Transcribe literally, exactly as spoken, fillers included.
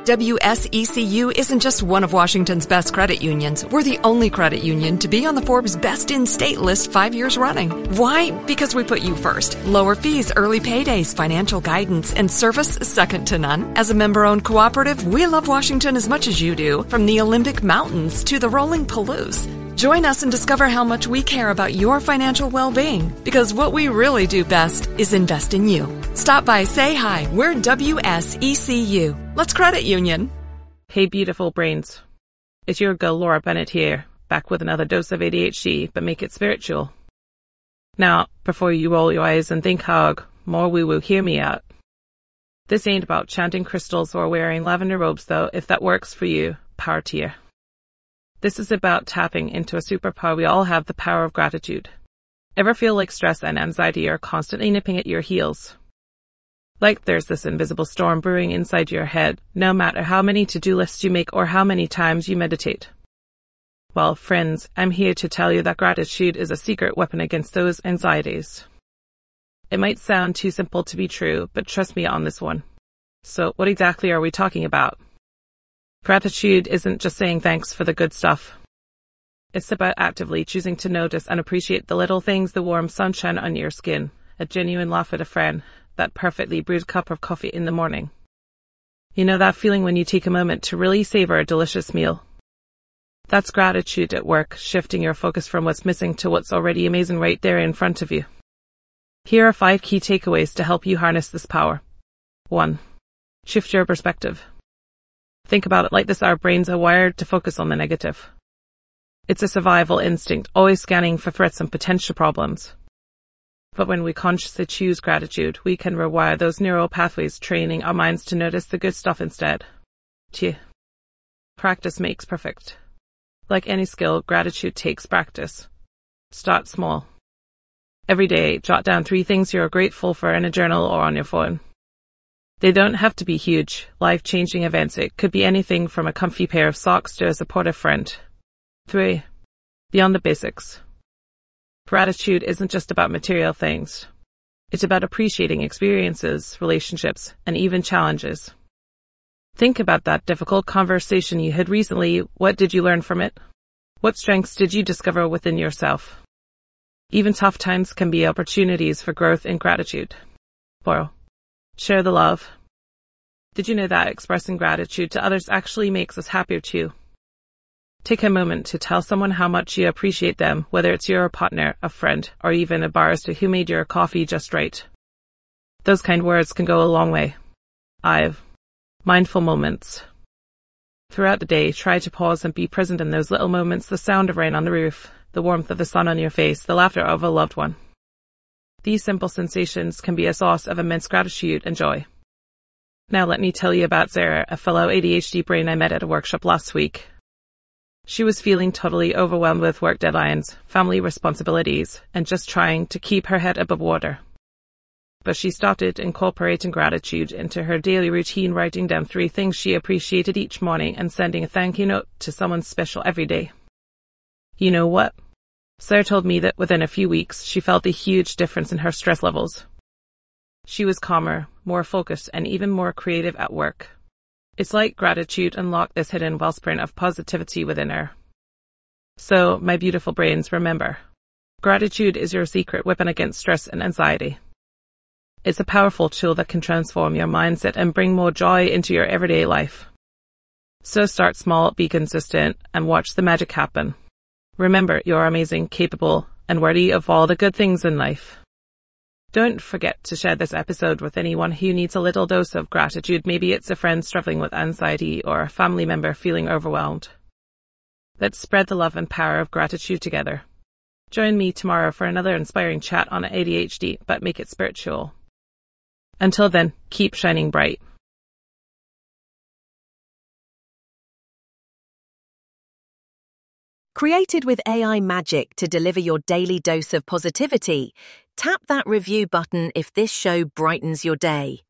W S E C U isn't just one of Washington's best credit unions. We're the only credit union to be on the Forbes Best in State list five years running. Why? Because we put you first. Lower fees, early paydays, financial guidance, and service second to none. As a member-owned cooperative, we love Washington as much as you do, from the Olympic Mountains to the rolling Palouse. Join us and discover how much we care about your financial well-being, because what we really do best is invest in you. Stop by, say hi. We're W S E C U. Let's credit union. Hey, beautiful brains. It's your girl Laura Bennett here, back with another dose of A D H D, but make it spiritual. Now, before you roll your eyes and think hog, more woo-woo, hear me out. This ain't about chanting crystals or wearing lavender robes, though. If that works for you, power to you. This is about tapping into a superpower we all have, the power of gratitude. Ever feel like stress and anxiety are constantly nipping at your heels? Like there's this invisible storm brewing inside your head, no matter how many to-do lists you make or how many times you meditate. Well, friends, I'm here to tell you that gratitude is a secret weapon against those anxieties. It might sound too simple to be true, but trust me on this one. So, what exactly are we talking about? Gratitude isn't just saying thanks for the good stuff. It's about actively choosing to notice and appreciate the little things, the warm sunshine on your skin, a genuine laugh at a friend, that perfectly brewed cup of coffee in the morning. You know that feeling when you take a moment to really savor a delicious meal? That's gratitude at work, shifting your focus from what's missing to what's already amazing right there in front of you. Here are five key takeaways to help you harness this power. One. Shift your perspective. Think about it like this: our brains are wired to focus on the negative. It's a survival instinct, always scanning for threats and potential problems. But when we consciously choose gratitude, we can rewire those neural pathways, training our minds to notice the good stuff instead. Two. Practice makes perfect. Like any skill, gratitude takes practice. Start small. Every day, jot down three things you're grateful for in a journal or on your phone. They don't have to be huge, life-changing events. It could be anything from a comfy pair of socks to a supportive friend. Three. Beyond the basics. Gratitude isn't just about material things. It's about appreciating experiences, relationships, and even challenges. Think about that difficult conversation you had recently. What did you learn from it? What strengths did you discover within yourself? Even tough times can be opportunities for growth and gratitude. Four. Share the love. Did you know that expressing gratitude to others actually makes us happier too? Take a moment to tell someone how much you appreciate them, whether it's your partner, a friend, or even a barista who made your coffee just right. Those kind words can go a long way. Five. Mindful moments. Throughout the day, try to pause and be present in those little moments: the sound of rain on the roof, the warmth of the sun on your face, the laughter of a loved one. These simple sensations can be a source of immense gratitude and joy. Now let me tell you about Sarah, a fellow A D H D brain I met at a workshop last week. She was feeling totally overwhelmed with work deadlines, family responsibilities, and just trying to keep her head above water. But she started incorporating gratitude into her daily routine, writing down three things she appreciated each morning and sending a thank you note to someone special every day. You know what? Sarah told me that within a few weeks, she felt a huge difference in her stress levels. She was calmer, more focused, and even more creative at work. It's like gratitude unlocked this hidden wellspring of positivity within her. So, my beautiful brains, remember, gratitude is your secret weapon against stress and anxiety. It's a powerful tool that can transform your mindset and bring more joy into your everyday life. So start small, be consistent, and watch the magic happen. Remember, you're amazing, capable, and worthy of all the good things in life. Don't forget to share this episode with anyone who needs a little dose of gratitude. Maybe it's a friend struggling with anxiety or a family member feeling overwhelmed. Let's spread the love and power of gratitude together. Join me tomorrow for another inspiring chat on A D H D, but make it spiritual. Until then, keep shining bright. Created with A I magic to deliver your daily dose of positivity, tap that review button if this show brightens your day.